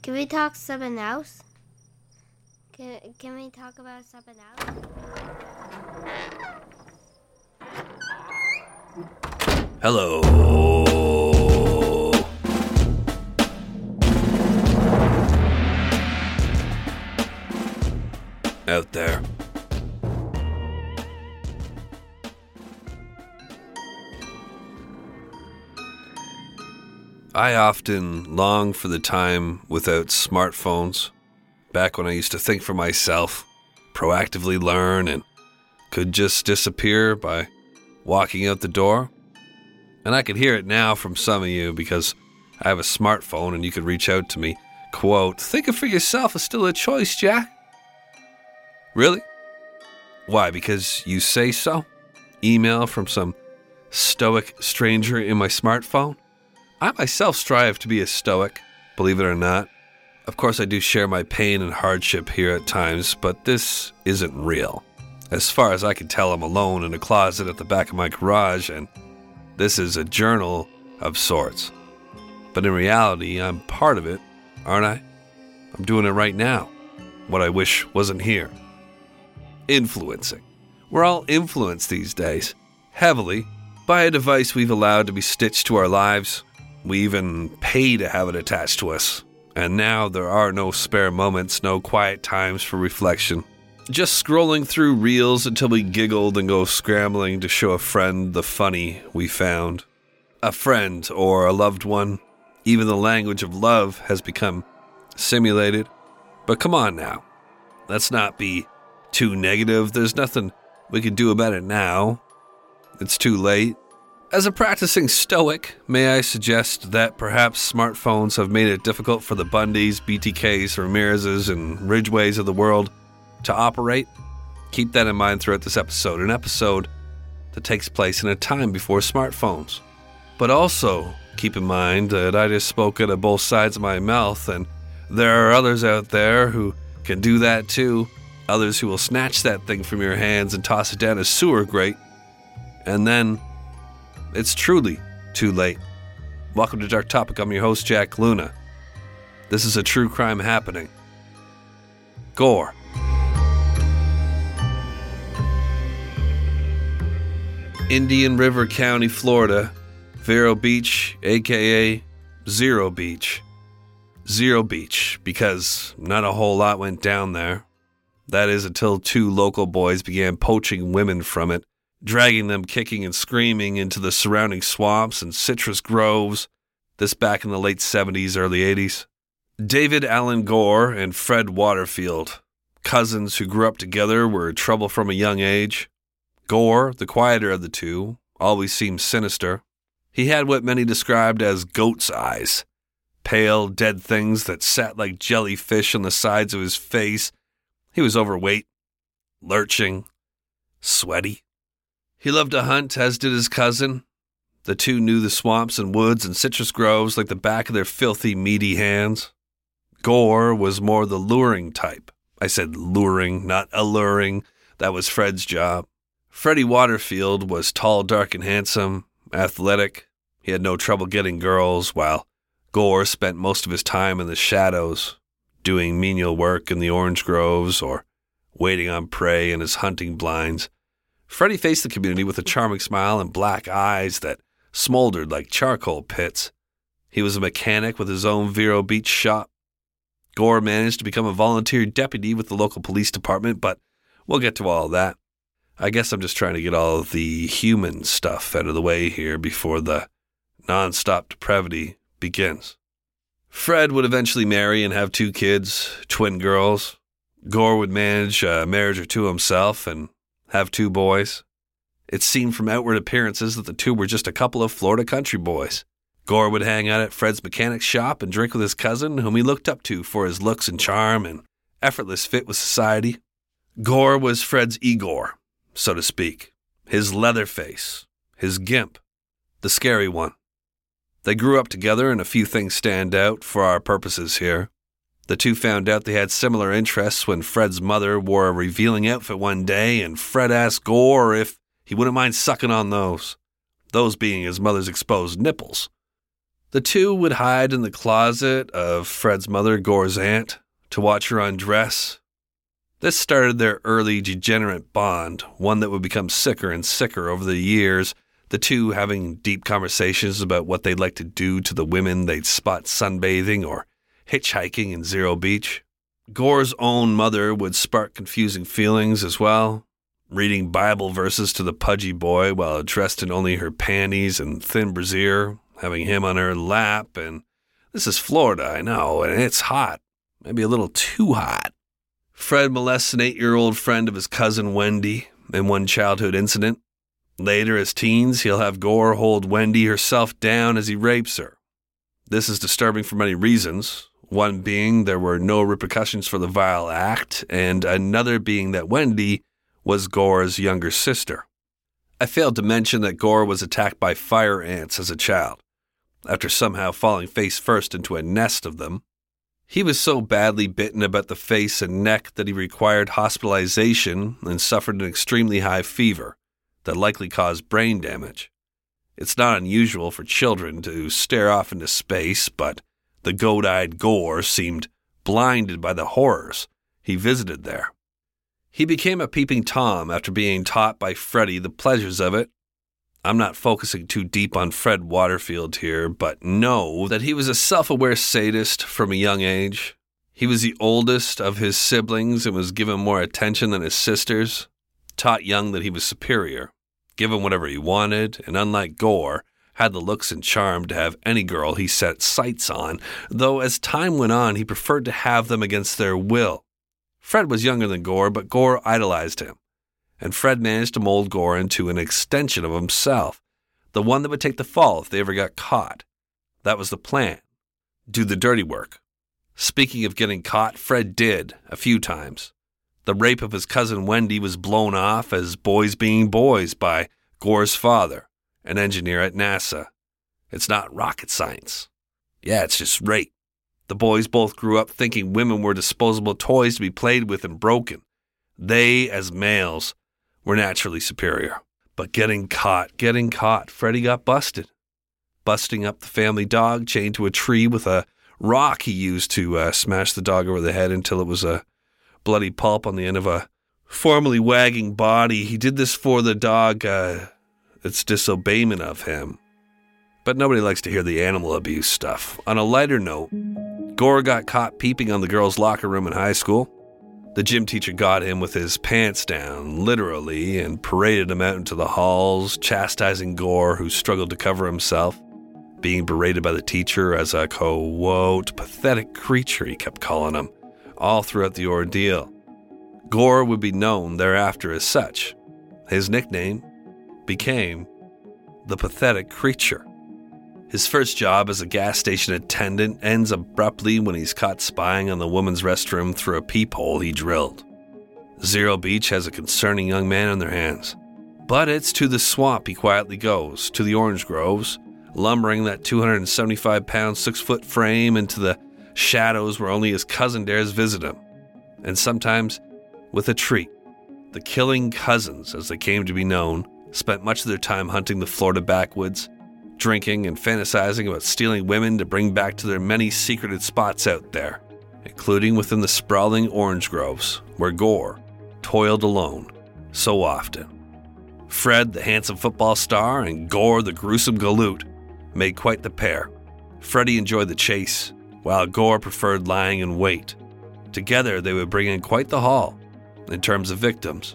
Can we talk something else? Can we talk about something else? Hello. Out there. I often long for the time without smartphones, back when I used to think for myself, proactively learn, and could just disappear by walking out the door. And I can hear it now from some of you because I have a smartphone and you can reach out to me. Quote, "Think of for yourself is still a choice, Jack." Really? Why, because you say so? Email from some stoic stranger in my smartphone? I myself strive to be a stoic, believe it or not. Of course, I do share my pain and hardship here at times, but this isn't real. As far as I can tell, I'm alone in a closet at the back of my garage, and this is a journal of sorts. But in reality, I'm part of it, aren't I? I'm doing it right now, what I wish wasn't here. Influencing. We're all influenced these days, heavily, by a device we've allowed to be stitched to our lives. We even pay to have it attached to us. And now there are no spare moments, no quiet times for reflection. Just scrolling through reels until we giggled and go scrambling to show a friend the funny we found. A friend or a loved one. Even the language of love has become simulated. But come on now. Let's not be too negative. There's nothing we can do about it now. It's too late. As a practicing stoic, may I suggest that perhaps smartphones have made it difficult for the Bundys, BTKs, Ramirez's, and Ridgeways of the world to operate? Keep that in mind throughout this episode, an episode that takes place in a time before smartphones. But also, keep in mind that I just spoke out of both sides of my mouth, and there are others out there who can do that too. Others who will snatch that thing from your hands and toss it down a sewer grate. And then it's truly too late. Welcome to Dark Topic. I'm your host, Jack Luna. This is a true crime happening. Gore. Indian River County, Florida. Vero Beach, a.k.a. Zero Beach. Zero Beach, because not a whole lot went down there. That is until two local boys began poaching women from it, dragging them kicking and screaming into the surrounding swamps and citrus groves, this back in the late 70s, early 80s. David Allen Gore and Fred Waterfield, cousins who grew up together, were in trouble from a young age. Gore, the quieter of the two, always seemed sinister. He had what many described as goat's eyes, pale, dead things that sat like jellyfish on the sides of his face. He was overweight, lurching, sweaty. He loved to hunt, as did his cousin. The two knew the swamps and woods and citrus groves like the back of their filthy, meaty hands. Gore was more the luring type. I said luring, not alluring. That was Fred's job. Freddie Waterfield was tall, dark, and handsome, athletic. He had no trouble getting girls, while Gore spent most of his time in the shadows, doing menial work in the orange groves or waiting on prey in his hunting blinds. Freddie faced the community with a charming smile and black eyes that smoldered like charcoal pits. He was a mechanic with his own Vero Beach shop. Gore managed to become a volunteer deputy with the local police department, but we'll get to all that. I guess I'm just trying to get all of the human stuff out of the way here before the non-stop depravity begins. Fred would eventually marry and have two kids, twin girls. Gore would manage a marriage or two himself and have two boys. It seemed from outward appearances that the two were just a couple of Florida country boys. Gore would hang out at Fred's mechanic shop and drink with his cousin, whom he looked up to for his looks and charm and effortless fit with society. Gore was Fred's Igor, so to speak, his leather face, his gimp, the scary one. They grew up together, and a few things stand out for our purposes here. The two found out they had similar interests when Fred's mother wore a revealing outfit one day, and Fred asked Gore if he wouldn't mind sucking on those being his mother's exposed nipples. The two would hide in the closet of Fred's mother, Gore's aunt, to watch her undress. This started their early degenerate bond, one that would become sicker and sicker over the years, the two having deep conversations about what they'd like to do to the women they'd spot sunbathing or hitchhiking in Zero Beach. Gore's own mother would spark confusing feelings as well, reading Bible verses to the pudgy boy while dressed in only her panties and thin brassiere, having him on her lap, and this is Florida, I know, and it's hot, maybe a little too hot. Fred molests an 8-year-old friend of his cousin Wendy in one childhood incident. Later, as teens, he'll have Gore hold Wendy herself down as he rapes her. This is disturbing for many reasons, one being there were no repercussions for the vile act, and another being that Wendy was Gore's younger sister. I failed to mention that Gore was attacked by fire ants as a child, after somehow falling face first into a nest of them. He was so badly bitten about the face and neck that he required hospitalization and suffered an extremely high fever that likely caused brain damage. It's not unusual for children to stare off into space, but the goat-eyed Gore seemed blinded by the horrors he visited there. He became a peeping Tom after being taught by Freddie the pleasures of it. I'm not focusing too deep on Fred Waterfield here, but know that he was a self-aware sadist from a young age. He was the oldest of his siblings and was given more attention than his sisters, taught young that he was superior, given whatever he wanted, and unlike Gore, had the looks and charm to have any girl he set sights on, though as time went on he preferred to have them against their will. Fred was younger than Gore, but Gore idolized him, and Fred managed to mold Gore into an extension of himself, the one that would take the fall if they ever got caught. That was the plan. Do the dirty work. Speaking of getting caught, Fred did, a few times. The rape of his cousin Wendy was blown off as boys being boys by Gore's father, an engineer at NASA. It's not rocket science. Yeah, it's just rape. The boys both grew up thinking women were disposable toys to be played with and broken. They, as males, were naturally superior. But getting caught, Freddie got busted. Busting up the family dog chained to a tree with a rock he used to smash the dog over the head until it was a bloody pulp on the end of a formerly wagging body. He did this for the dog, its disobeyment of him. But nobody likes to hear the animal abuse stuff. On a lighter note, Gore got caught peeping on the girls' locker room in high school. The gym teacher got him with his pants down, literally, and paraded him out into the halls, chastising Gore, who struggled to cover himself, being berated by the teacher as a, quote, pathetic creature, he kept calling him, all throughout the ordeal. Gore would be known thereafter as such. His nickname became the Pathetic Creature. His first job as a gas station attendant ends abruptly when he's caught spying on the woman's restroom through a peephole he drilled. Zero Beach has a concerning young man on their hands. But it's to the swamp he quietly goes, to the orange groves, lumbering that 275-pound, 6-foot frame into the shadows where only his cousin dares visit him. And sometimes with a treat. The Killing Cousins, as they came to be known, spent much of their time hunting the Florida backwoods, drinking and fantasizing about stealing women to bring back to their many secreted spots out there, including within the sprawling orange groves, where Gore toiled alone so often. Fred, the handsome football star, and Gore, the gruesome galoot, made quite the pair. Freddie enjoyed the chase, while Gore preferred lying in wait. Together, they would bring in quite the haul, in terms of victims.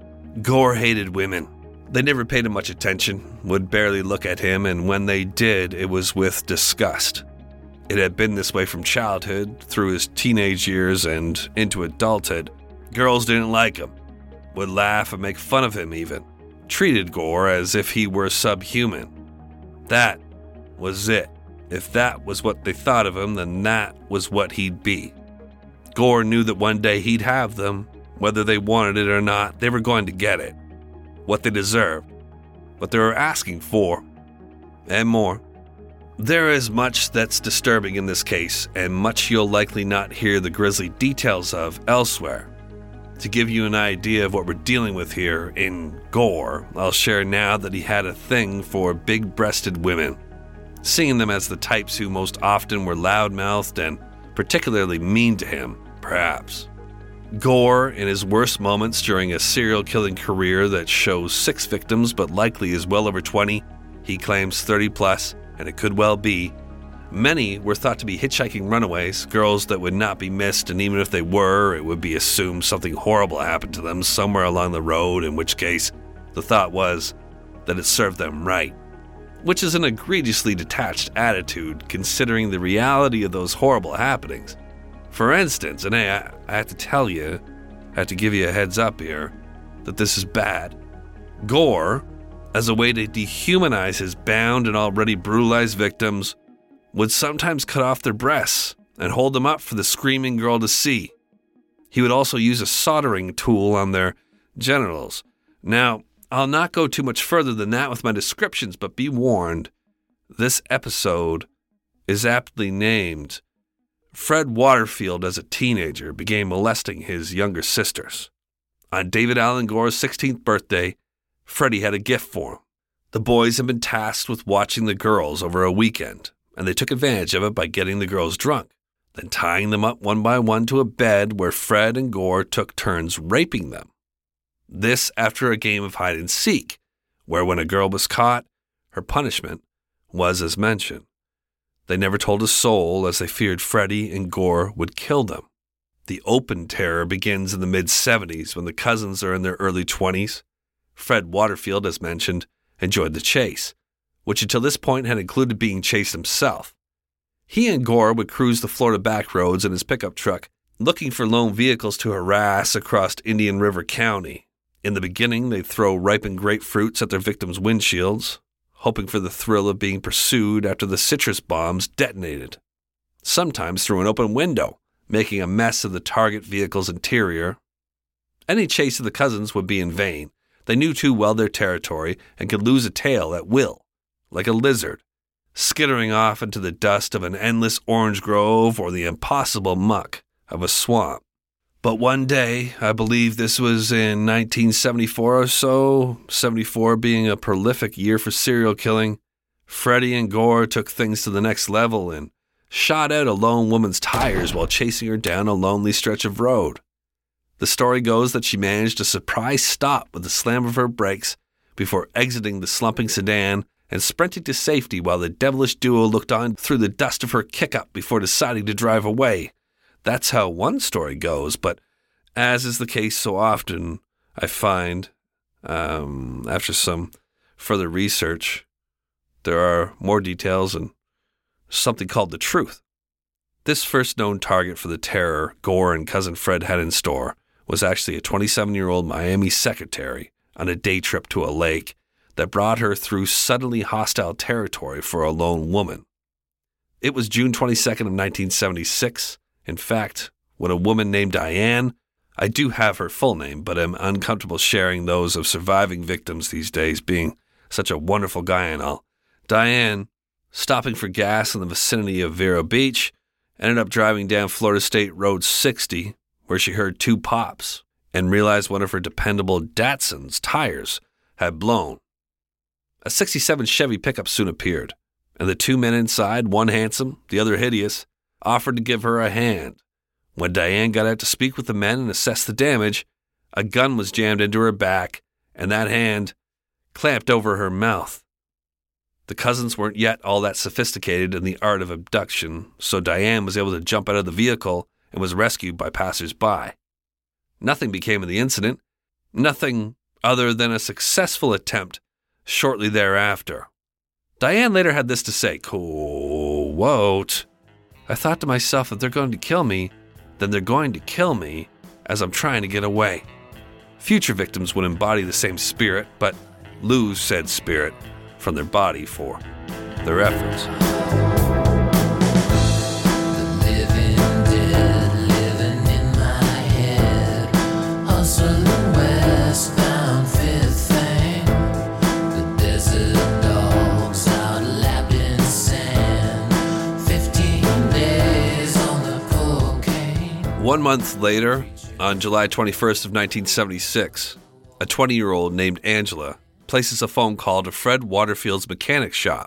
Gore hated women. They never paid him much attention, would barely look at him, and when they did, it was with disgust. It had been this way from childhood, through his teenage years, and into adulthood. Girls didn't like him, would laugh and make fun of him even, treated Gore as if he were subhuman. That was it. If that was what they thought of him, then that was what he'd be. Gore knew that one day he'd have them. Whether they wanted it or not, they were going to get it. What they deserved, what they were asking for, and more. There is much that's disturbing in this case, and much you'll likely not hear the grisly details of elsewhere. To give you an idea of what we're dealing with here in Gore, I'll share now that he had a thing for big-breasted women. seeing them as the types who most often were loudmouthed and particularly mean to him, perhaps. Gore, in his worst moments during a serial killing career that shows 6 victims but likely is well over 20, he claims 30 plus, and it could well be. Many were thought to be hitchhiking runaways, girls that would not be missed, and even if they were, it would be assumed something horrible happened to them somewhere along the road, in which case the thought was that it served them right. Which is an egregiously detached attitude considering the reality of those horrible happenings. For instance, and hey, I have to tell you, I have to give you a heads up here, that this is bad. Gore, as a way to dehumanize his bound and already brutalized victims, would sometimes cut off their breasts and hold them up for the screaming girl to see. He would also use a soldering tool on their genitals. Now, I'll not go too much further than that with my descriptions, but be warned, this episode is aptly named Fred Waterfield as a teenager began molesting his younger sisters. On David Allen Gore's 16th birthday, Freddie had a gift for him. The boys had been tasked with watching the girls over a weekend, and they took advantage of it by getting the girls drunk, then tying them up one by one to a bed where Fred and Gore took turns raping them. This after a game of hide and seek, where when a girl was caught, her punishment was as mentioned. They never told a soul as they feared Freddie and Gore would kill them. The open terror begins in the mid-70s when the cousins are in their early 20s. Fred Waterfield, as mentioned, enjoyed the chase, which until this point had included being chased himself. He and Gore would cruise the Florida back roads in his pickup truck, looking for lone vehicles to harass across Indian River County. In the beginning, they'd throw ripened grapefruits at their victims' windshields, hoping for the thrill of being pursued after the citrus bombs detonated. Sometimes through an open window, making a mess of the target vehicle's interior. Any chase of the cousins would be in vain. They knew too well their territory and could lose a tail at will, like a lizard, skittering off into the dust of an endless orange grove or the impossible muck of a swamp. But one day, I believe this was in 1974 or so, 74 being a prolific year for serial killing, Freddie and Gore took things to the next level and shot out a lone woman's tires while chasing her down a lonely stretch of road. The story goes that she managed a surprise stop with the slam of her brakes before exiting the slumping sedan and sprinting to safety while the devilish duo looked on through the dust of her kick-up before deciding to drive away. That's how one story goes, but as is the case so often, I find, after some further research, there are more details and something called the truth. This first known target for the terror Gore and cousin Fred had in store was actually a 27-year-old Miami secretary on a day trip to a lake that brought her through suddenly hostile territory for a lone woman. It was June 22nd of 1976. In fact, when a woman named Diane, I do have her full name, but am uncomfortable sharing those of surviving victims these days, being such a wonderful guy and all. Diane, stopping for gas in the vicinity of Vero Beach, ended up driving down Florida State Road 60, where she heard 2 pops and realized one of her dependable Datsun's tires had blown. A 67 Chevy pickup soon appeared, and the 2 men inside, one handsome, the other hideous, offered to give her a hand. When Diane got out to speak with the men and assess the damage, a gun was jammed into her back, and that hand clamped over her mouth. The cousins weren't yet all that sophisticated in the art of abduction, so Diane was able to jump out of the vehicle and was rescued by passers-by. Nothing became of the incident, nothing other than a successful attempt shortly thereafter. Diane later had this to say, quote, "I thought to myself, if they're going to kill me, then they're going to kill me as I'm trying to get away." Future victims would embody the same spirit, but lose said spirit from their body for their efforts. One month later, on July 21st of 1976, a 20-year-old named Angela places a phone call to Fred Waterfield's mechanic shop.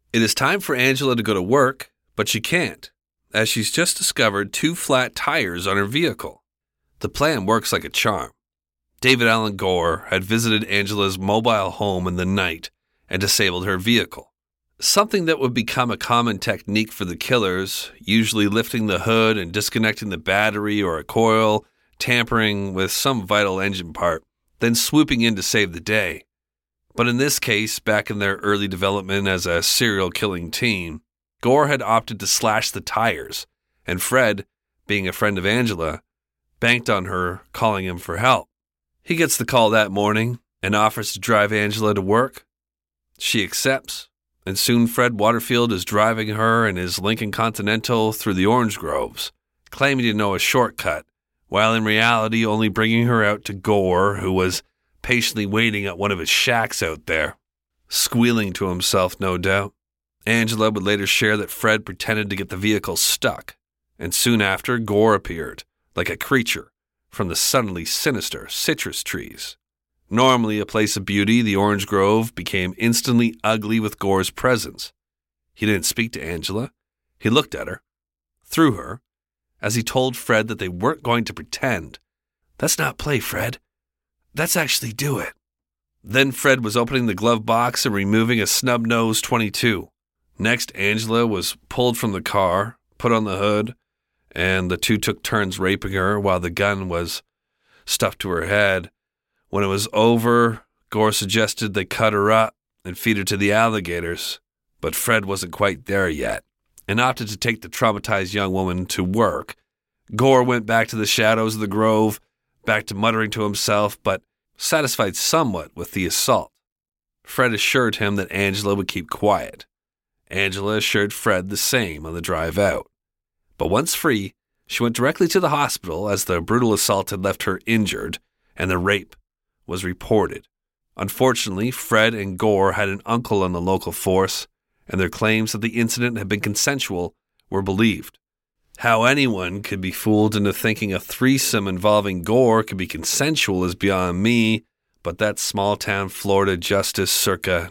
It is time for Angela to go to work, but she can't, as she's just discovered 2 flat tires on her vehicle. The plan works like a charm. David Allen Gore had visited Angela's mobile home in the night and disabled her vehicle. Something that would become a common technique for the killers, usually lifting the hood and disconnecting the battery or a coil, tampering with some vital engine part, then swooping in to save the day. But in this case, back in their early development as a serial killing team, Gore had opted to slash the tires, and Fred, being a friend of Angela, banked on her calling him for help. He gets the call that morning and offers to drive Angela to work. She accepts, and soon Fred Waterfield is driving her in his Lincoln Continental through the orange groves, claiming to know a shortcut, while in reality only bringing her out to Gore, who was patiently waiting at one of his shacks out there, squealing to himself, no doubt. Angela would later share that Fred pretended to get the vehicle stuck, and soon after, Gore appeared, like a creature, from the suddenly sinister citrus trees. Normally a place of beauty, the orange grove became instantly ugly with Gore's presence. He didn't speak to Angela. He looked at her, through her, as he told Fred that they weren't going to pretend. "That's not play, Fred. That's actually do it." Then Fred was opening the glove box and removing a snub-nosed .22. Next, Angela was pulled from the car, put on the hood, and the 2 took turns raping her while the gun was stuffed to her head. When it was over, Gore suggested they cut her up and feed her to the alligators, but Fred wasn't quite there yet and opted to take the traumatized young woman to work. Gore went back to the shadows of the grove, back to muttering to himself, but satisfied somewhat with the assault. Fred assured him that Angela would keep quiet. Angela assured Fred the same on the drive out. But once free, she went directly to the hospital as the brutal assault had left her injured and the rape was reported. Unfortunately, Fred and Gore had an uncle on the local force, and their claims that the incident had been consensual were believed. How anyone could be fooled into thinking a threesome involving Gore could be consensual is beyond me, but that's small-town Florida justice circa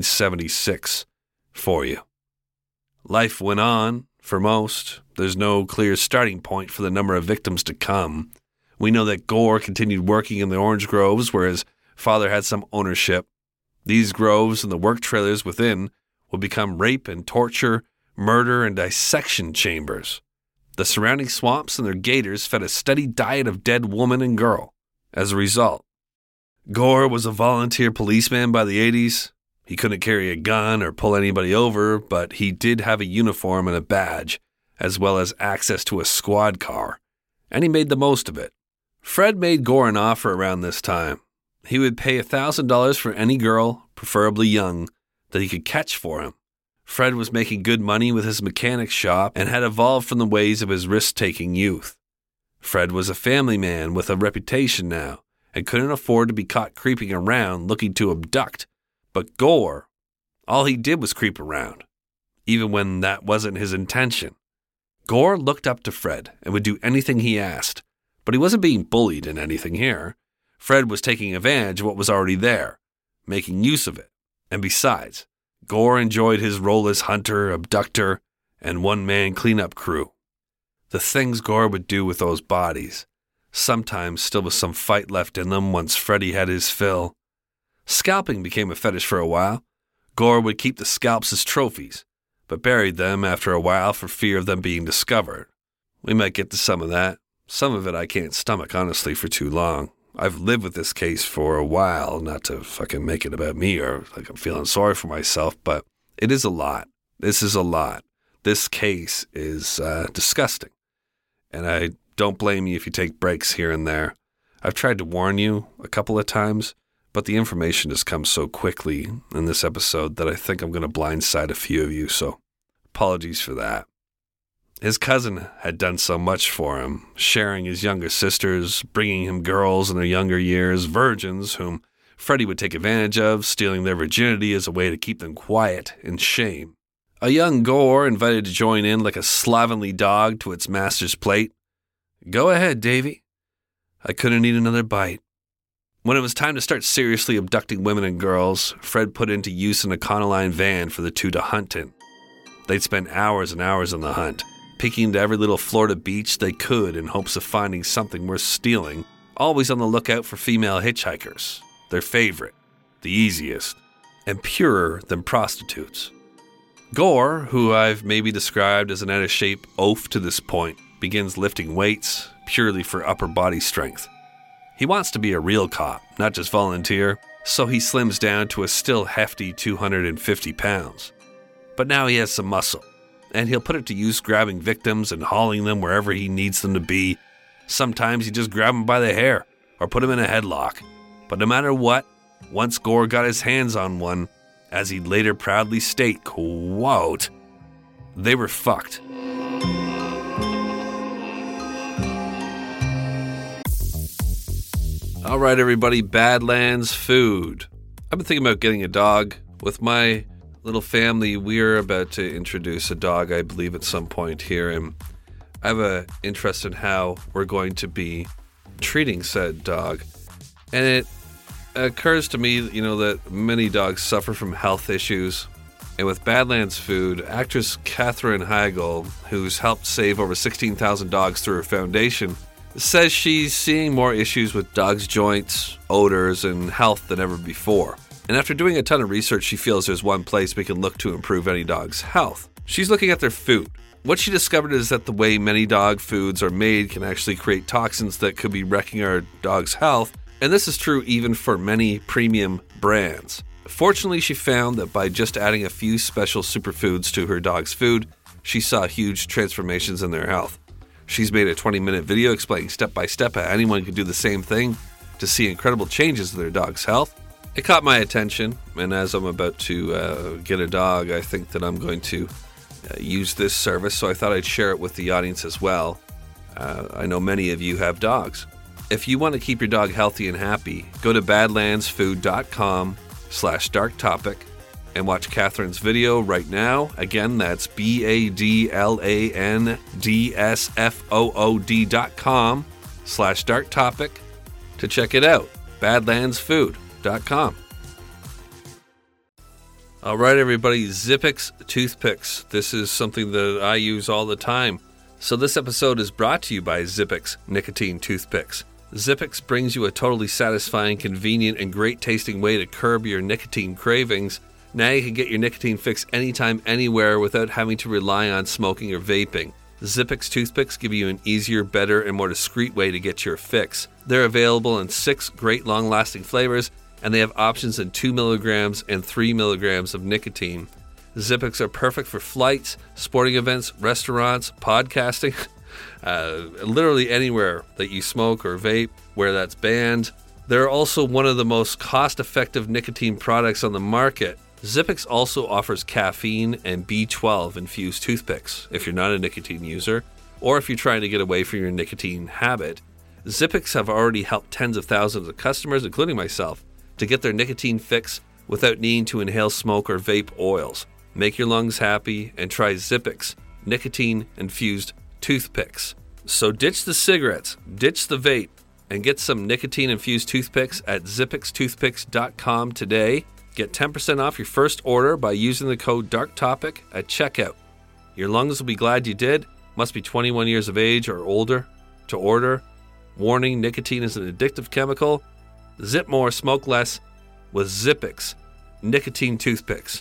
1976 for you. Life went on, for most. There's no clear starting point for the number of victims to come. We know that Gore continued working in the orange groves where his father had some ownership. These groves and the work trailers within would become rape and torture, murder and dissection chambers. The surrounding swamps and their gators fed a steady diet of dead woman and girl. As a result, Gore was a volunteer policeman by the 80s. He couldn't carry a gun or pull anybody over, but he did have a uniform and a badge, as well as access to a squad car, and he made the most of it. Fred made Gore an offer around this time. He would pay $1,000 for any girl, preferably young, that he could catch for him. Fred was making good money with his mechanic shop and had evolved from the ways of his risk-taking youth. Fred was a family man with a reputation now and couldn't afford to be caught creeping around looking to abduct. But Gore, all he did was creep around, even when that wasn't his intention. Gore looked up to Fred and would do anything he asked, but he wasn't being bullied in anything here. Fred was taking advantage of what was already there, making use of it. And besides, Gore enjoyed his role as hunter, abductor, and one-man cleanup crew. The things Gore would do with those bodies, sometimes still with some fight left in them once Freddy had his fill. Scalping became a fetish for a while. Gore would keep the scalps as trophies, but buried them after a while for fear of them being discovered. We might get to some of that. Some of it I can't stomach, honestly, for too long. I've lived with this case for a while, not to fucking make it about me or like I'm feeling sorry for myself, but it is a lot. This is a lot. This case is disgusting. And I don't blame you if you take breaks here and there. I've tried to warn you a couple of times, but the information just comes so quickly in this episode that I think I'm going to blindside a few of you, so apologies for that. His cousin had done so much for him, sharing his younger sisters, bringing him girls in their younger years, virgins whom Freddy would take advantage of, stealing their virginity as a way to keep them quiet in shame. A young Gore invited to join in like a slovenly dog to its master's plate. "Go ahead, Davy." I couldn't eat another bite. When it was time to start seriously abducting women and girls, Fred put into use an Econoline van for the two to hunt in. They'd spend hours and hours on the hunt, peeking into every little Florida beach they could in hopes of finding something worth stealing, always on the lookout for female hitchhikers, their favorite, the easiest, and purer than prostitutes. Gore, who I've maybe described as an out-of-shape oaf to this point, begins lifting weights purely for upper body strength. He wants to be a real cop, not just volunteer, so he slims down to a still hefty 250 pounds. But now he has some muscle, and he'll put it to use grabbing victims and hauling them wherever he needs them to be. Sometimes he just grab them by the hair, or put them in a headlock. But no matter what, once Gore got his hands on one, as he'd later proudly state, quote, they were fucked. All right, everybody, Badlands food. I've been thinking about getting a dog. With my little family, we're about to introduce a dog, I believe, at some point here, and I have an interest in how we're going to be treating said dog. And it occurs to me, that many dogs suffer from health issues. And with Badlands Food, actress Katherine Heigl, who's helped save over 16,000 dogs through her foundation, says she's seeing more issues with dogs' joints, odors, and health than ever before. And after doing a ton of research, she feels there's one place we can look to improve any dog's health. She's looking at their food. What she discovered is that the way many dog foods are made can actually create toxins that could be wrecking our dog's health, and this is true even for many premium brands. Fortunately, she found that by just adding a few special superfoods to her dog's food, she saw huge transformations in their health. She's made a 20-minute video explaining step-by-step how anyone can do the same thing to see incredible changes in their dog's health. It caught my attention, and as I'm about to get a dog, I think that I'm going to use this service, so I thought I'd share it with the audience as well. I know many of you have dogs. If you want to keep your dog healthy and happy, go to badlandsfood.com/darktopic and watch Katherine's video right now. Again, that's badlandsfood.com/darktopic to check it out. badlandsfood.com. All right, everybody, Zippix toothpicks. This is something that I use all the time. So this episode is brought to you by Zippix nicotine toothpicks. Zippix brings you a totally satisfying, convenient, and great-tasting way to curb your nicotine cravings. Now you can get your nicotine fix anytime, anywhere without having to rely on smoking or vaping. Zippix toothpicks give you an easier, better, and more discreet way to get your fix. They're available in 6 great long-lasting flavors, and they have options in 2 milligrams and 3 milligrams of nicotine. Zippix are perfect for flights, sporting events, restaurants, podcasting, literally anywhere that you smoke or vape, where that's banned. They're also one of the most cost-effective nicotine products on the market. Zippix also offers caffeine and B12 infused toothpicks if you're not a nicotine user, or if you're trying to get away from your nicotine habit. Zippix have already helped tens of thousands of customers, including myself, to get their nicotine fix without needing to inhale smoke or vape oils. Make your lungs happy and try Zippix nicotine-infused toothpicks. So ditch the cigarettes, ditch the vape, and get some nicotine-infused toothpicks at zippixtoothpicks.com today. Get 10% off your first order by using the code DARKTOPIC at checkout. Your lungs will be glad you did. Must be 21 years of age or older to order. Warning, nicotine is an addictive chemical. Zip more, smoke less with Zippix nicotine toothpicks.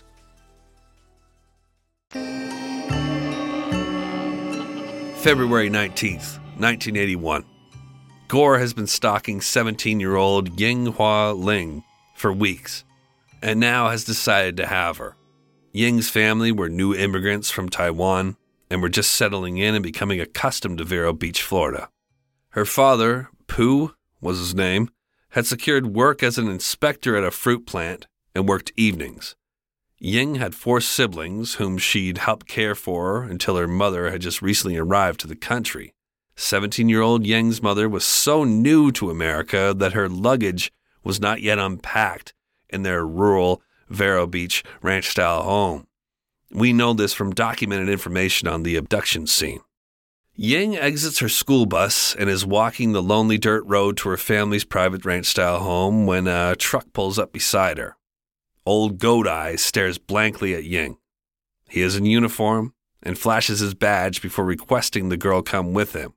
February 19th, 1981. Gore has been stalking 17-year-old Ying Hua Ling for weeks, and now has decided to have her. Ying's family were new immigrants from Taiwan and were just settling in and becoming accustomed to Vero Beach, Florida. Her father, Pooh was his name, had secured work as an inspector at a fruit plant and worked evenings. Ying had 4 siblings whom she'd helped care for until her mother had just recently arrived to the country. 17-year-old Ying's mother was so new to America that her luggage was not yet unpacked in their rural Vero Beach ranch-style home. We know this from documented information on the abduction scene. Ying exits her school bus and is walking the lonely dirt road to her family's private ranch-style home when a truck pulls up beside her. Old Goat Eyes stares blankly at Ying. He is in uniform and flashes his badge before requesting the girl come with him.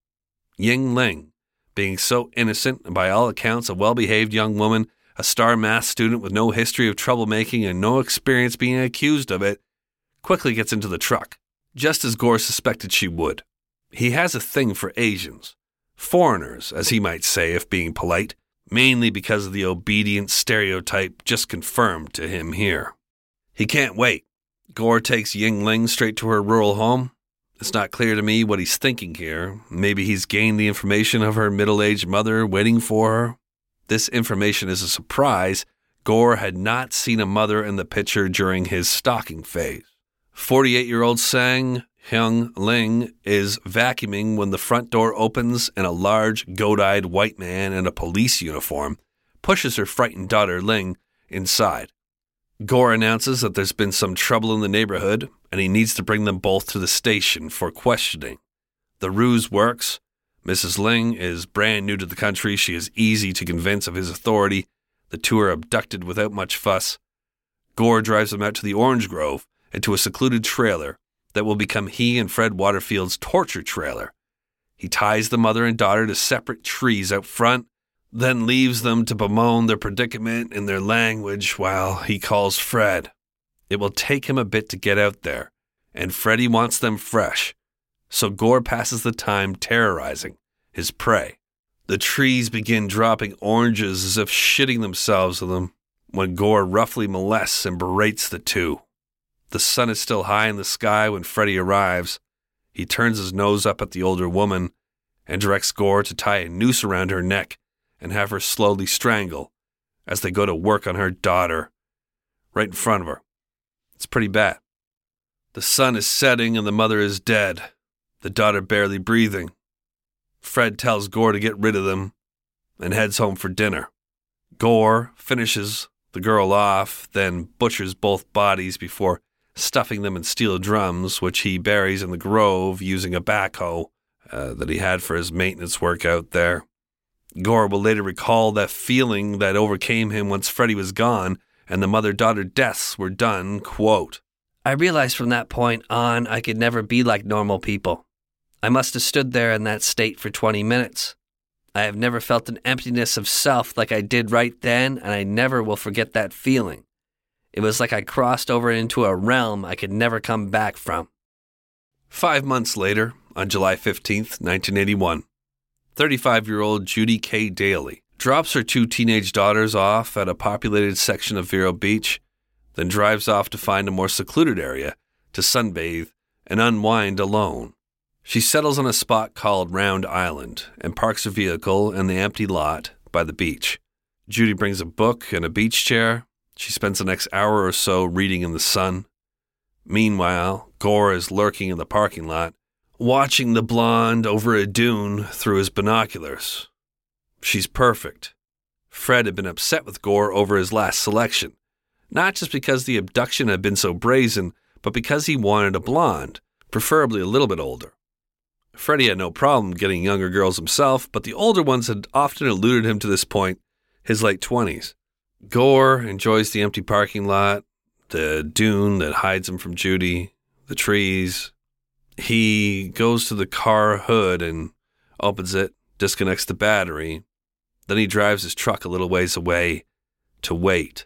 Ying Ling, being so innocent and by all accounts a well-behaved young woman, a star math student with no history of troublemaking and no experience being accused of it, quickly gets into the truck, just as Gore suspected she would. He has a thing for Asians. Foreigners, as he might say if being polite, mainly because of the obedient stereotype just confirmed to him here. He can't wait. Gore takes Ying Ling straight to her rural home. It's not clear to me what he's thinking here. Maybe he's gained the information of her middle-aged mother waiting for her. This information is a surprise. Gore had not seen a mother in the picture during his stalking phase. 48-year-old Sang Hyung Ling is vacuuming when the front door opens and a large, goat-eyed white man in a police uniform pushes her frightened daughter Ling inside. Gore announces that there's been some trouble in the neighborhood and he needs to bring them both to the station for questioning. The ruse works. Mrs. Ling is brand new to the country. She is easy to convince of his authority. The two are abducted without much fuss. Gore drives them out to the orange grove and to a secluded trailer that will become he and Fred Waterfield's torture trailer. He ties the mother and daughter to separate trees out front, then leaves them to bemoan their predicament in their language while he calls Fred. It will take him a bit to get out there, and Freddie wants them fresh, so Gore passes the time terrorizing his prey. The trees begin dropping oranges as if shitting themselves with them when Gore roughly molests and berates the two. The sun is still high in the sky when Freddie arrives. He turns his nose up at the older woman and directs Gore to tie a noose around her neck and have her slowly strangle as they go to work on her daughter right in front of her. It's pretty bad. The sun is setting and the mother is dead, the daughter barely breathing. Fred tells Gore to get rid of them and heads home for dinner. Gore finishes the girl off, then butchers both bodies before stuffing them in steel drums, which he buries in the grove using a backhoe that he had for his maintenance work out there. Gore will later recall that feeling that overcame him once Freddie was gone and the mother-daughter deaths were done, quote, "I realized from that point on I could never be like normal people. I must have stood there in that state for 20 minutes. I have never felt an emptiness of self like I did right then, and I never will forget that feeling. It was like I crossed over into a realm I could never come back from." 5 months later, on July 15th, 1981, 35-year-old Judy K. Daly drops her 2 teenage daughters off at a populated section of Vero Beach, then drives off to find a more secluded area to sunbathe and unwind alone. She settles on a spot called Round Island and parks her vehicle in the empty lot by the beach. Judy brings a book and a beach chair. She spends the next hour or so reading in the sun. Meanwhile, Gore is lurking in the parking lot, watching the blonde over a dune through his binoculars. She's perfect. Fred had been upset with Gore over his last selection, not just because the abduction had been so brazen, but because he wanted a blonde, preferably a little bit older. Freddie had no problem getting younger girls himself, but the older ones had often eluded him to this point, his late 20s. Gore enjoys the empty parking lot, the dune that hides him from Judy, the trees. He goes to the car hood and opens it, disconnects the battery. Then he drives his truck a little ways away to wait.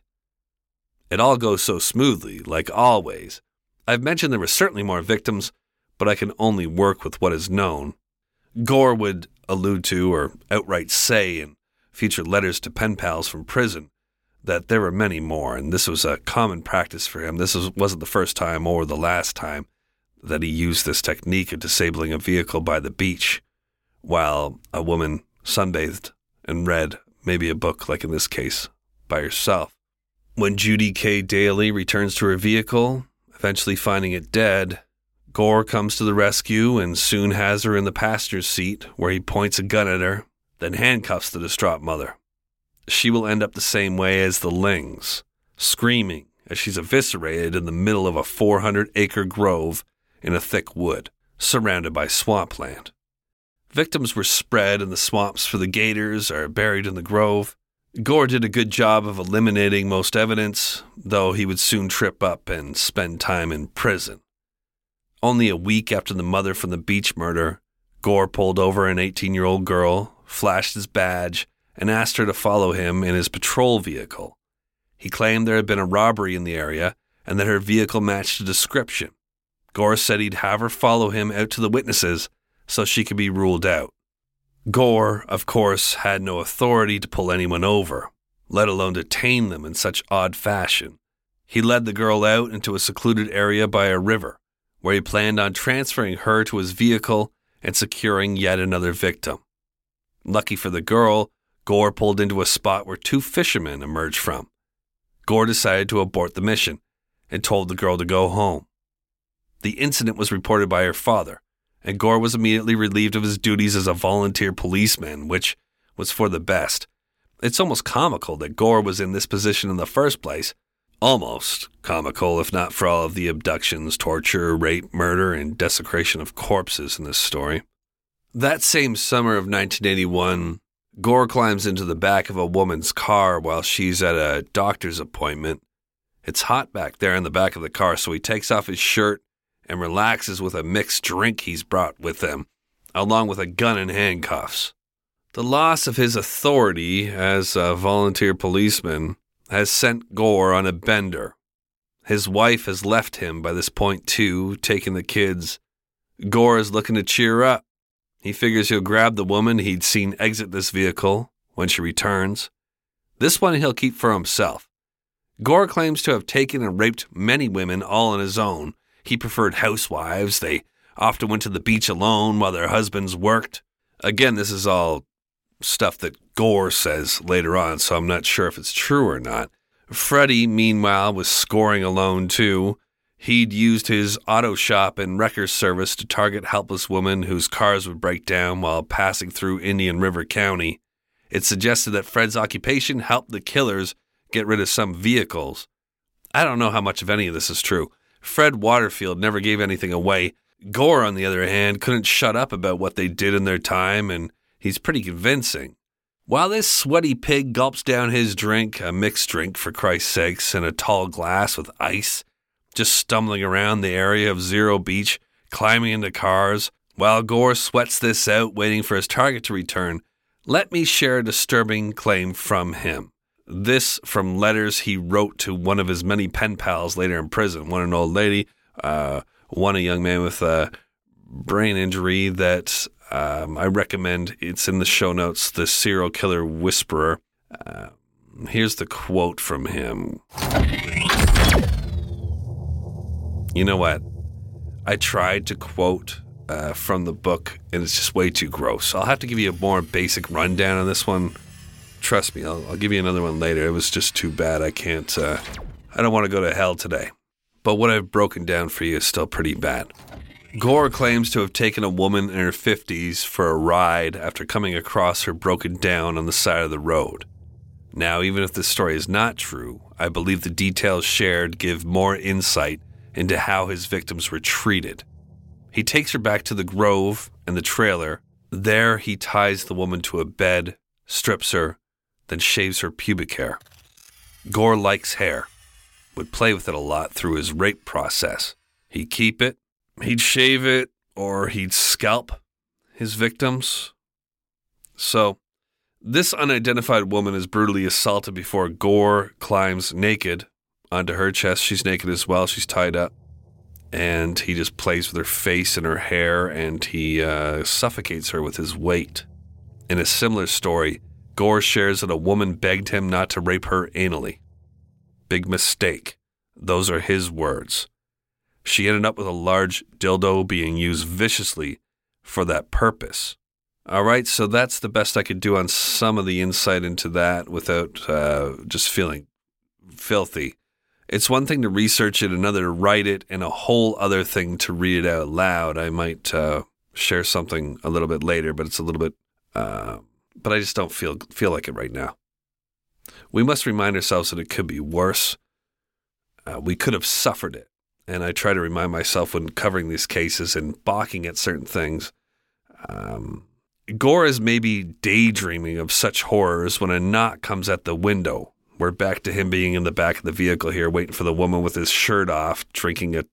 It all goes so smoothly, like always. I've mentioned there were certainly more victims, but I can only work with what is known. Gore would allude to or outright say in future letters to pen pals from prison that there were many more, and this was a common practice for him. This wasn't the first time or the last time that he used this technique of disabling a vehicle by the beach while a woman sunbathed and read maybe a book, like in this case, by herself. When Judy K. Daly returns to her vehicle, eventually finding it dead, Gore comes to the rescue and soon has her in the passenger's seat where he points a gun at her, then handcuffs the distraught mother. She will end up the same way as the Lings, screaming as she's eviscerated in the middle of a 400-acre grove in a thick wood. surrounded by swampland. Victims were spread in the swamps for the gators or buried in the grove. Gore did a good job of eliminating most evidence, though he would soon trip up and spend time in prison. Only a week after the mother from the beach murder, Gore pulled over an 18-year-old girl, flashed his badge, and asked her to follow him in his patrol vehicle. He claimed there had been a robbery in the area and that her vehicle matched the description. Gore said he'd have her follow him out to the witnesses so she could be ruled out. Gore, of course, had no authority to pull anyone over, let alone detain them in such odd fashion. He led the girl out into a secluded area by a river, where he planned on transferring her to his vehicle and securing yet another victim. Lucky for the girl, Gore pulled into a spot where two fishermen emerged from. Gore decided to abort the mission and told the girl to go home. The incident was reported by her father, and Gore was immediately relieved of his duties as a volunteer policeman, which was for the best. It's almost comical that Gore was in this position in the first place. Almost comical, if not for all of the abductions, torture, rape, murder, and desecration of corpses in this story. That same summer of 1981, Gore climbs into the back of a woman's car while she's at a doctor's appointment. It's hot back there in the back of the car, so he takes off his shirt and relaxes with a mixed drink he's brought with him, along with a gun and handcuffs. The loss of his authority as a volunteer policeman has sent Gore on a bender. His wife has left him by this point too, taking the kids. Gore is looking to cheer up. He figures he'll grab the woman he'd seen exit this vehicle when she returns. This one he'll keep for himself. Gore claims to have taken and raped many women all on his own. He preferred housewives. They often went to the beach alone while their husbands worked. Again, this is all stuff that Gore says later on, so I'm not sure if it's true or not. Freddie, meanwhile, was scoring alone too. He'd used his auto shop and wrecker service to target helpless women whose cars would break down while passing through Indian River County. It suggested that Fred's occupation helped the killers get rid of some vehicles. I don't know how much of any of this is true. Fred Waterfield never gave anything away. Gore, on the other hand, couldn't shut up about what they did in their time, and he's pretty convincing. While this sweaty pig gulps down his drink, a mixed drink for Christ's sakes, in a tall glass with ice, just stumbling around the area of Zero Beach, climbing into cars, while Gore sweats this out, waiting for his target to return, let me share a disturbing claim from him. This from letters he wrote to one of his many pen pals later in prison, one an old lady, one a young man with a brain injury that I recommend. It's in the show notes, The Serial Killer Whisperer. Here's the quote from him. You know what? I tried to quote from the book, and it's just way too gross. I'll have to give you a more basic rundown on this one. Trust me, I'll give you another one later. It was just too bad. I can't, I don't want to go to hell today. But what I've broken down for you is still pretty bad. Gore claims to have taken a woman in her 50s for a ride after coming across her broken down on the side of the road. Now, even if this story is not true, I believe the details shared give more insight into how his victims were treated. He takes her back to the Grove and the trailer. There, he ties the woman to a bed, strips her, then shaves her pubic hair. Gore likes hair, would play with it a lot through his rape process. He'd keep it, he'd shave it, or he'd scalp his victims. So, this unidentified woman is brutally assaulted before Gore climbs naked onto her chest. She's naked as well. She's tied up. And he just plays with her face and her hair, and he suffocates her with his weight. In a similar story, Gore shares that a woman begged him not to rape her anally. Big mistake. Those are his words. She ended up with a large dildo being used viciously for that purpose. All right, so that's the best I could do on some of the insight into that without just feeling filthy. It's one thing to research it, another to write it, and a whole other thing to read it out loud. I might share something a little bit later, but it's a little bit... but I just don't feel like it right now. We must remind ourselves that it could be worse. We could have suffered it, and I try to remind myself when covering these cases and balking at certain things. Gore is maybe daydreaming of such horrors when a knock comes at the window. We're back to him being in the back of the vehicle here, waiting for the woman with his shirt off, drinking a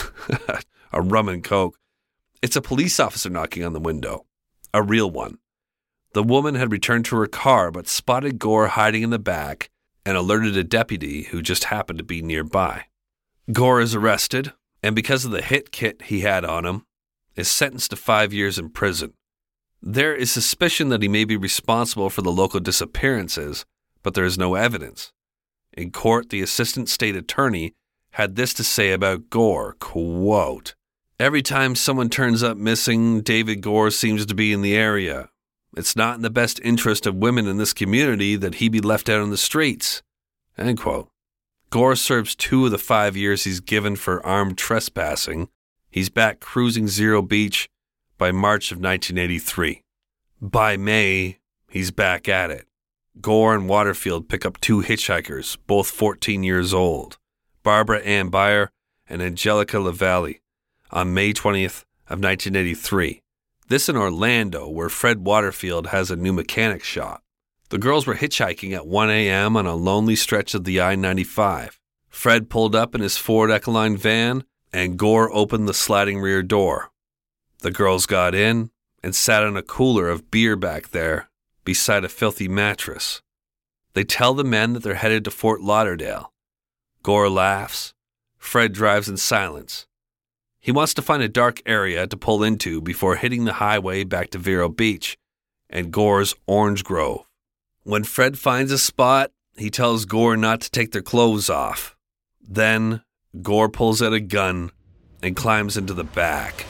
rum and coke. It's a police officer knocking on the window, a real one. The woman had returned to her car, but spotted Gore hiding in the back and alerted a deputy who just happened to be nearby. Gore is arrested, and because of the hit kit he had on him, is sentenced to 5 years in prison. There is suspicion that he may be responsible for the local disappearances, but there is no evidence. In court, the assistant state attorney had this to say about Gore, quote, "Every time someone turns up missing, David Gore seems to be in the area. It's not in the best interest of women in this community that he be left out on the streets." End quote. Gore serves 2 of the 5 years he's given for armed trespassing. He's back cruising Zero Beach by March of 1983. By May, he's back at it. Gore and Waterfield pick up 2 hitchhikers, both 14 years old, Barbara Ann Beyer and Angelica LaValle, on May 20th of 1983. This in Orlando, where Fred Waterfield has a new mechanic shop. The girls were hitchhiking at 1 a.m. on a lonely stretch of the I-95. Fred pulled up in his Ford Ecoline van, and Gore opened the sliding rear door. The girls got in and sat on a cooler of beer back there beside a filthy mattress. They tell the men that they're headed to Fort Lauderdale. Gore laughs. Fred drives in silence. He wants to find a dark area to pull into before hitting the highway back to Vero Beach and Gore's Orange Grove. When Fred finds a spot, he tells Gore not to take their clothes off. Then Gore pulls out a gun and climbs into the back.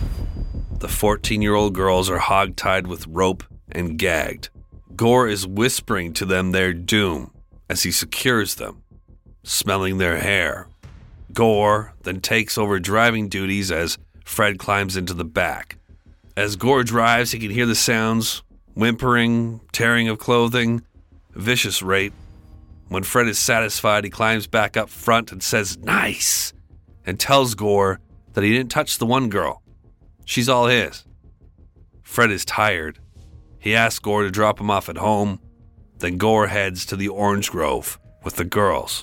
The 14-year-old girls are hogtied with rope and gagged. Gore is whispering to them their doom as he secures them, smelling their hair. Gore then takes over driving duties as Fred climbs into the back. As Gore drives, he can hear the sounds, whimpering, tearing of clothing, vicious rape. When Fred is satisfied, he climbs back up front and says, "Nice," and tells Gore that he didn't touch the one girl. She's all his. Fred is tired. He asks Gore to drop him off at home. Then Gore heads to the Orange Grove with the girls.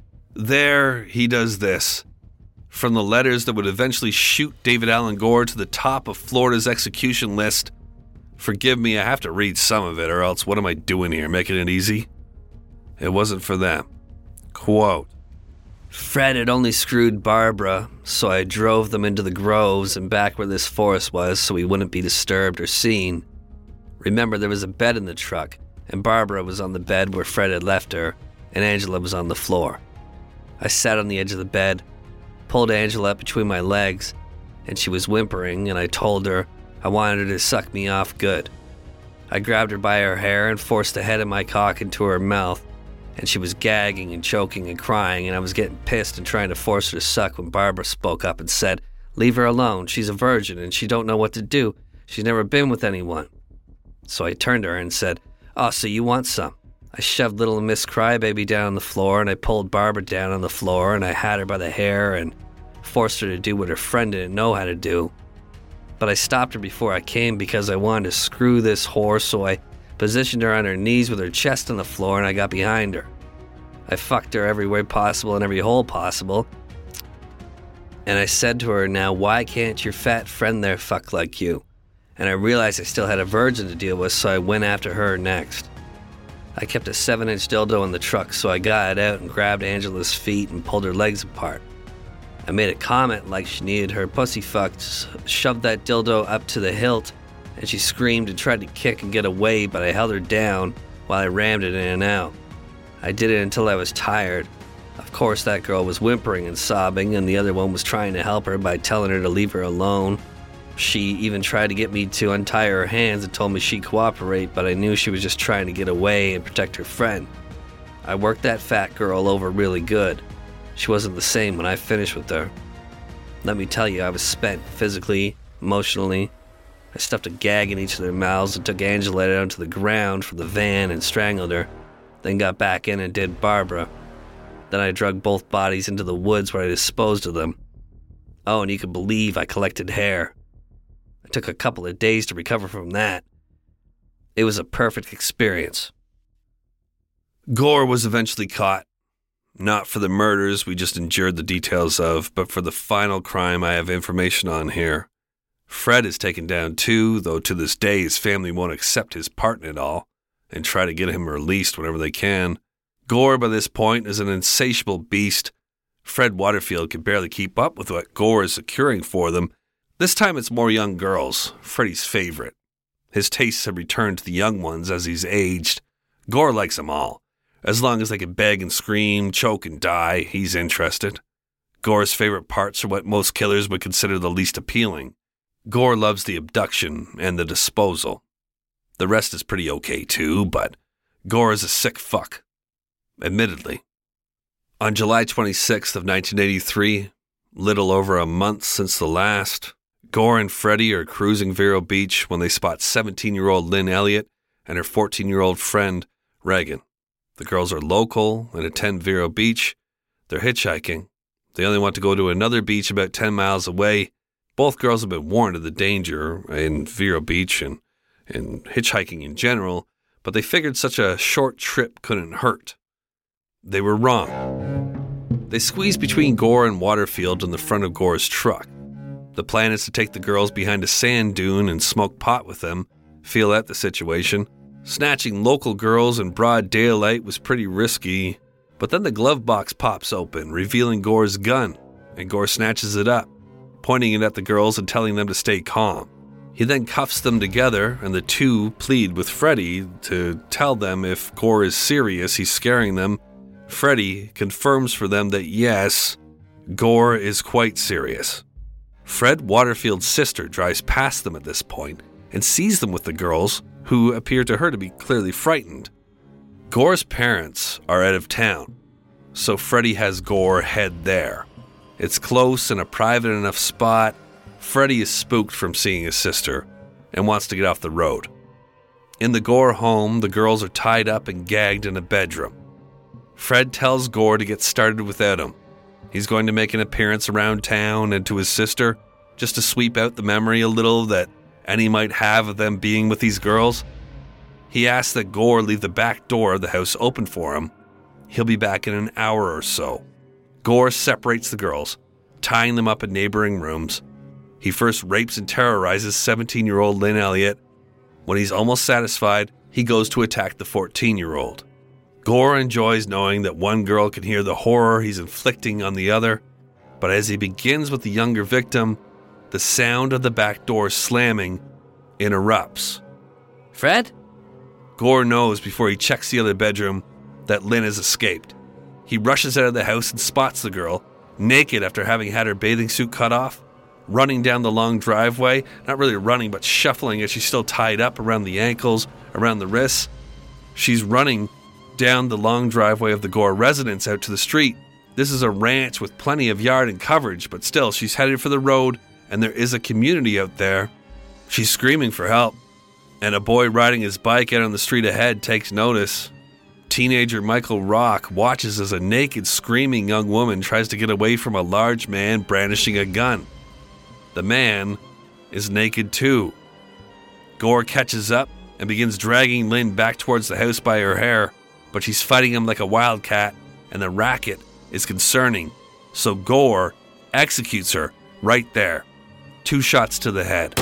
There, he does this. From the letters that would eventually shoot David Allen Gore to the top of Florida's execution list. Forgive me, I have to read some of it, or else what am I doing here, making it easy? It wasn't for them. Quote, "Fred had only screwed Barbara, so I drove them into the groves and back where this forest was so he wouldn't be disturbed or seen. Remember, there was a bed in the truck, and Barbara was on the bed where Fred had left her, and Angela was on the floor. I sat on the edge of the bed, pulled Angela up between my legs, and she was whimpering, and I told her I wanted her to suck me off good. I grabbed her by her hair and forced the head of my cock into her mouth, and she was gagging and choking and crying, and I was getting pissed and trying to force her to suck when Barbara spoke up and said, 'Leave her alone, she's a virgin and she don't know what to do. She's never been with anyone.' So I turned to her and said, 'Oh, so you want some?' I shoved little Miss Crybaby down on the floor, and I pulled Barbara down on the floor, and I had her by the hair and forced her to do what her friend didn't know how to do. But I stopped her before I came because I wanted to screw this whore, so I positioned her on her knees with her chest on the floor, and I got behind her. I fucked her every way possible and every hole possible. And I said to her, 'Now why can't your fat friend there fuck like you?' And I realized I still had a virgin to deal with, so I went after her next. I kept a 7-inch dildo in the truck, so I got it out and grabbed Angela's feet and pulled her legs apart. I made a comment like she needed her pussy fucked, shoved that dildo up to the hilt, and she screamed and tried to kick and get away, but I held her down while I rammed it in and out. I did it until I was tired. Of course, that girl was whimpering and sobbing, and the other one was trying to help her by telling her to leave her alone. She even tried to get me to untie her hands and told me she'd cooperate, but I knew she was just trying to get away and protect her friend. I worked that fat girl over really good. She wasn't the same when I finished with her. Let me tell you, I was spent physically, emotionally. I stuffed a gag in each of their mouths and took Angela down to the ground from the van and strangled her, then got back in and did Barbara. Then I drug both bodies into the woods where I disposed of them. Oh, and you can believe I collected hair. I took a couple of days to recover from that. It was a perfect experience. Gore was eventually caught. Not for the murders we just endured the details of, but for the final crime I have information on here. Fred is taken down too, though to this day his family won't accept his part in it all and try to get him released whenever they can. Gore, by this point, is an insatiable beast. Fred Waterfield can barely keep up with what Gore is securing for them. This time it's more young girls, Freddy's favorite. His tastes have returned to the young ones as he's aged. Gore likes them all. As long as they can beg and scream, choke and die, he's interested. Gore's favorite parts are what most killers would consider the least appealing. Gore loves the abduction and the disposal. The rest is pretty okay too, but Gore is a sick fuck. Admittedly. On July 26th of 1983, little over a month since the last, Gore and Freddy are cruising Vero Beach when they spot 17-year-old Lynn Elliott and her 14-year-old friend, Reagan. The girls are local and attend Vero Beach. They're hitchhiking. They only want to go to another beach about 10 miles away. Both girls have been warned of the danger in Vero Beach and hitchhiking in general, but they figured such a short trip couldn't hurt. They were wrong. They squeeze between Gore and Waterfield in the front of Gore's truck. The plan is to take the girls behind a sand dune and smoke pot with them, feel out the situation. Snatching local girls in broad daylight was pretty risky, but then the glove box pops open, revealing Gore's gun, and Gore snatches it up, pointing it at the girls and telling them to stay calm. He then cuffs them together, and the two plead with Freddy to tell them if Gore is serious, he's scaring them. Freddy confirms for them that yes, Gore is quite serious. Fred Waterfield's sister drives past them at this point and sees them with the girls, who appear to her to be clearly frightened. Gore's parents are out of town, so Freddy has Gore head there. It's close and a private enough spot. Freddy is spooked from seeing his sister and wants to get off the road. In the Gore home, the girls are tied up and gagged in a bedroom. Fred tells Gore to get started without him. He's going to make an appearance around town and to his sister, just to sweep out the memory a little that any might have of them being with these girls. He asks that Gore leave the back door of the house open for him. He'll be back in an hour or so. Gore separates the girls, tying them up in neighboring rooms. He first rapes and terrorizes 17-year-old Lynn Elliott. When he's almost satisfied, he goes to attack the 14-year-old. Gore enjoys knowing that one girl can hear the horror he's inflicting on the other, but as he begins with the younger victim, the sound of the back door slamming interrupts. Fred? Gore knows before he checks the other bedroom that Lynn has escaped. He rushes out of the house and spots the girl, naked after having had her bathing suit cut off, running down the long driveway, not really running but shuffling as she's still tied up around the ankles, around the wrists. She's running down the long driveway of the Gore residence out to the street. This is a ranch with plenty of yard and coverage, but still, she's headed for the road, and there is a community out there. She's screaming for help, and a boy riding his bike out on the street ahead takes notice. Teenager Michael Rock watches as a naked, screaming young woman tries to get away from a large man brandishing a gun. The man is naked too. Gore catches up and begins dragging Lynn back towards the house by her hair, but she's fighting him like a wildcat, and the racket is concerning, so Gore executes her right there. 2 shots to the head.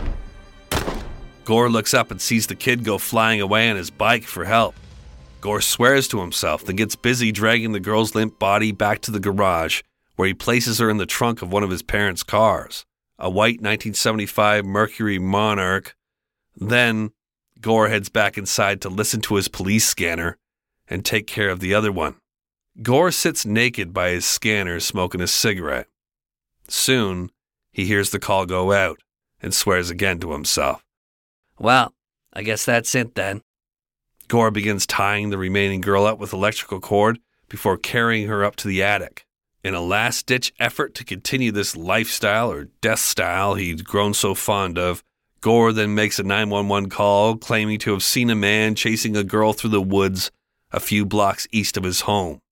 Gore looks up and sees the kid go flying away on his bike for help. Gore swears to himself, then gets busy dragging the girl's limp body back to the garage, where he places her in the trunk of one of his parents' cars, a white 1975 Mercury Monarch. Then Gore heads back inside to listen to his police scanner and take care of the other one. Gore sits naked by his scanner smoking a cigarette. Soon, he hears the call go out and swears again to himself. Well, I guess that's it then. Gore begins tying the remaining girl up with electrical cord before carrying her up to the attic. In a last-ditch effort to continue this lifestyle or death style he'd grown so fond of, Gore then makes a 911 call claiming to have seen a man chasing a girl through the woods a few blocks east of his home.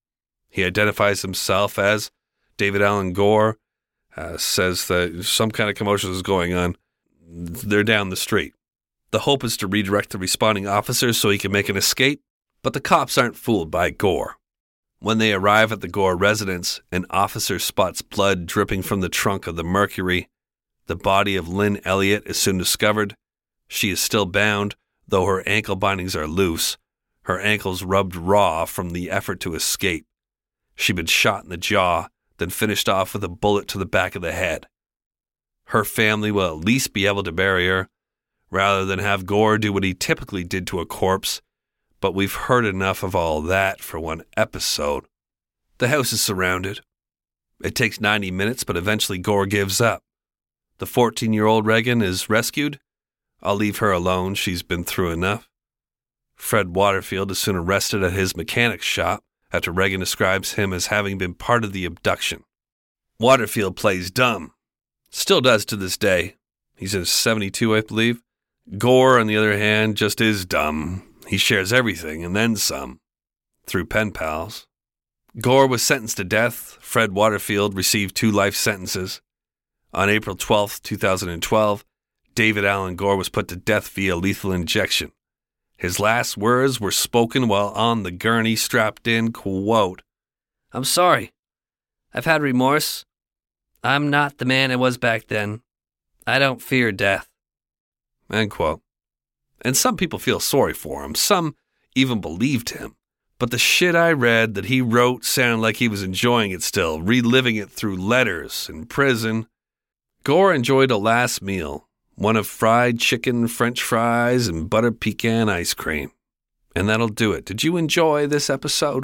He identifies himself as David Allen Gore, says that some kind of commotion is going on. They're down the street. The hope is to redirect the responding officers so he can make an escape, but the cops aren't fooled by Gore. When they arrive at the Gore residence, an officer spots blood dripping from the trunk of the Mercury. The body of Lynn Elliott is soon discovered. She is still bound, though her ankle bindings are loose, her ankles rubbed raw from the effort to escape. She'd been shot in the jaw, then finished off with a bullet to the back of the head. Her family will at least be able to bury her, rather than have Gore do what he typically did to a corpse, but we've heard enough of all that for one episode. The house is surrounded. It takes 90 minutes, but eventually Gore gives up. The 14-year-old Regan is rescued. I'll leave her alone, she's been through enough. Fred Waterfield is soon arrested at his mechanic's shop after Regan describes him as having been part of the abduction. Waterfield plays dumb. Still does to this day. He's in 72, I believe. Gore, on the other hand, just is dumb. He shares everything and then some, through pen pals. Gore was sentenced to death. Fred Waterfield received 2 life sentences. On April 12, 2012, David Allen Gore was put to death via lethal injection. His last words were spoken while on the gurney strapped in, quote, I'm sorry. I've had remorse. I'm not the man I was back then. I don't fear death. End quote. And some people feel sorry for him. Some even believed him. But the shit I read that he wrote sounded like he was enjoying it still, reliving it through letters in prison. Gore enjoyed a last meal, one of fried chicken, French fries, and buttered pecan ice cream. And that'll do it. Did you enjoy this episode?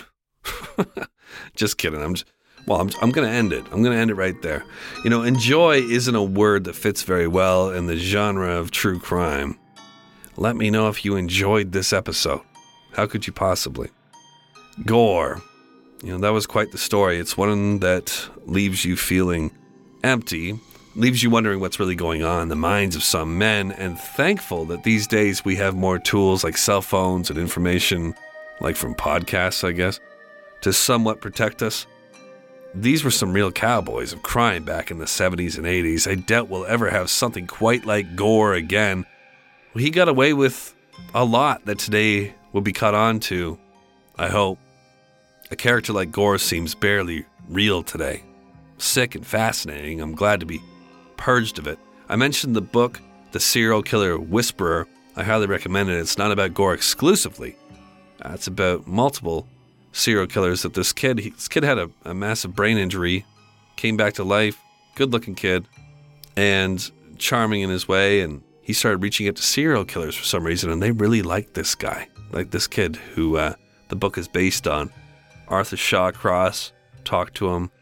Just kidding. I'm going to end it. I'm going to end it right there. You know, enjoy isn't a word that fits very well in the genre of true crime. Let me know if you enjoyed this episode. How could you possibly? Gore. You know, that was quite the story. It's one that leaves you feeling empty, leaves you wondering what's really going on in the minds of some men, and thankful that these days we have more tools like cell phones and information, like from podcasts, I guess, to somewhat protect us. These were some real cowboys of crime back in the 70s and 80s. I doubt we'll ever have something quite like Gore again. He got away with a lot that today will be caught on to, I hope. A character like Gore seems barely real today. Sick and fascinating. I'm glad to be purged of it. I mentioned the book, The Serial Killer Whisperer. I highly recommend it. It's not about Gore exclusively. It's about multiple serial killers that this kid had a massive brain injury, came back to life, good-looking kid, and charming in his way, and he started reaching out to serial killers for some reason, and they really liked this guy, like this kid who the book is based on. Arthur Shawcross talked to him,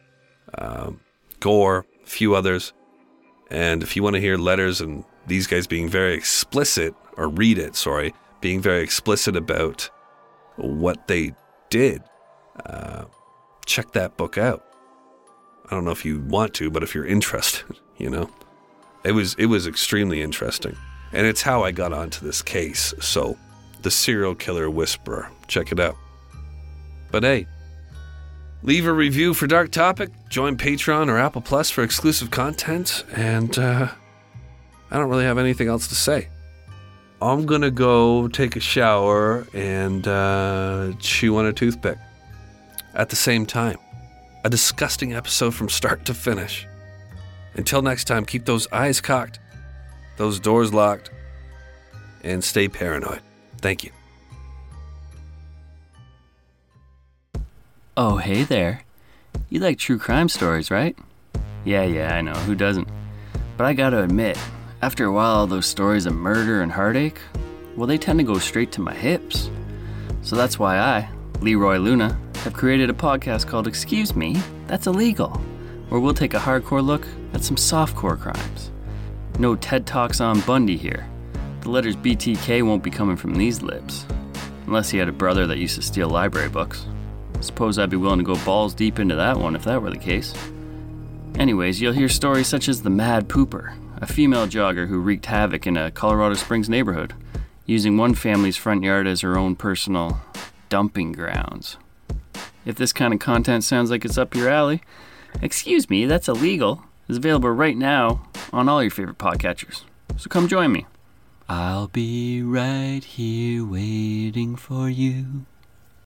Gore, a few others. And if you want to hear letters and these guys being very explicit, or read it, sorry, being very explicit about what they did, check that book out. I don't know if you want to, but if you're interested, you know. It was extremely interesting. And it's how I got onto this case. So, The Serial Killer Whisperer. Check it out. But hey, leave a review for Dark Topic, join Patreon or Apple Plus for exclusive content, and I don't really have anything else to say. I'm gonna go take a shower and chew on a toothpick. At the same time, a disgusting episode from start to finish. Until next time, keep those eyes cocked, those doors locked, and stay paranoid. Thank you. Oh, hey there. You like true crime stories, right? Yeah, I know, who doesn't? But I gotta admit, after a while, all those stories of murder and heartache, well, they tend to go straight to my hips. So that's why I, Leroy Luna, have created a podcast called Excuse Me, That's Illegal, where we'll take a hardcore look at some softcore crimes. No TED Talks on Bundy here. The letters BTK won't be coming from these lips. Unless he had a brother that used to steal library books. Suppose I'd be willing to go balls deep into that one if that were the case. Anyways, you'll hear stories such as the Mad Pooper, a female jogger who wreaked havoc in a Colorado Springs neighborhood, using one family's front yard as her own personal dumping grounds. If this kind of content sounds like it's up your alley, excuse me, that's illegal. It's available right now on all your favorite podcatchers. So come join me. I'll be right here waiting for you.